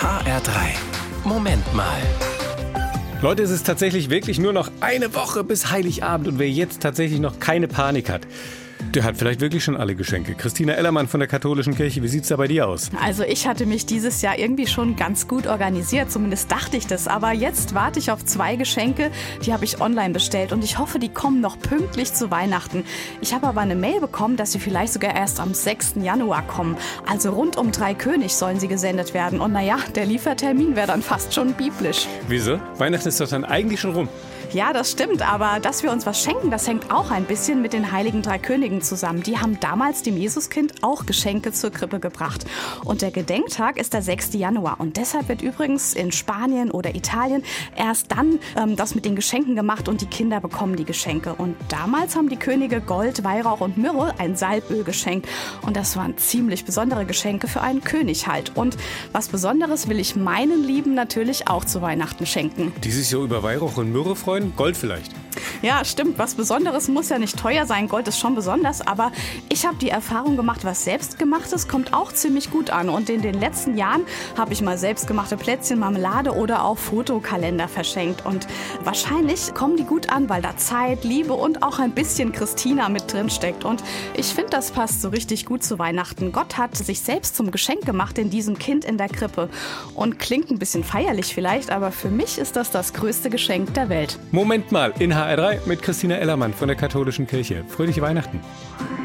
HR3. Moment mal. Leute, es ist tatsächlich wirklich nur noch eine Woche bis Heiligabend und wer jetzt tatsächlich noch keine Panik hat, der hat vielleicht wirklich schon alle Geschenke. Christina Ellermann von der Katholischen Kirche, wie sieht's da bei dir aus? Also ich hatte mich dieses Jahr irgendwie schon ganz gut organisiert, zumindest dachte ich das. Aber jetzt warte ich auf 2 Geschenke, die habe ich online bestellt und ich hoffe, die kommen noch pünktlich zu Weihnachten. Ich habe aber eine Mail bekommen, dass sie vielleicht sogar erst am 6. Januar kommen. Also rund um 3 König sollen sie gesendet werden. Und naja, der Liefertermin wäre dann fast schon biblisch. Wieso? Weihnachten ist doch dann eigentlich schon rum. Ja, das stimmt, aber dass wir uns was schenken, das hängt auch ein bisschen mit den heiligen 3 Königen zusammen. Die haben damals dem Jesuskind auch Geschenke zur Krippe gebracht. Und der Gedenktag ist der 6. Januar. Und deshalb wird übrigens in Spanien oder Italien erst dann das mit den Geschenken gemacht und die Kinder bekommen die Geschenke. Und damals haben die Könige Gold, Weihrauch und Myrrhe, ein Salböl geschenkt. Und das waren ziemlich besondere Geschenke für einen König halt. Und was Besonderes will ich meinen Lieben natürlich auch zu Weihnachten schenken. Die sich so über Weihrauch und Myrrhe freuen? Gold vielleicht. Ja, stimmt. Was Besonderes muss ja nicht teuer sein. Gold ist schon besonders, aber ich habe die Erfahrung gemacht, was Selbstgemachtes kommt auch ziemlich gut an. Und in den letzten Jahren habe ich mal selbstgemachte Plätzchen, Marmelade oder auch Fotokalender verschenkt. Und wahrscheinlich kommen die gut an, weil da Zeit, Liebe und auch ein bisschen Christina mit drin steckt. Und ich finde, das passt so richtig gut zu Weihnachten. Gott hat sich selbst zum Geschenk gemacht in diesem Kind in der Krippe. Und klingt ein bisschen feierlich vielleicht, aber für mich ist das größte Geschenk der Welt. Moment mal, in HR3 mit Christina Ellermann von der Katholischen Kirche. Fröhliche Weihnachten.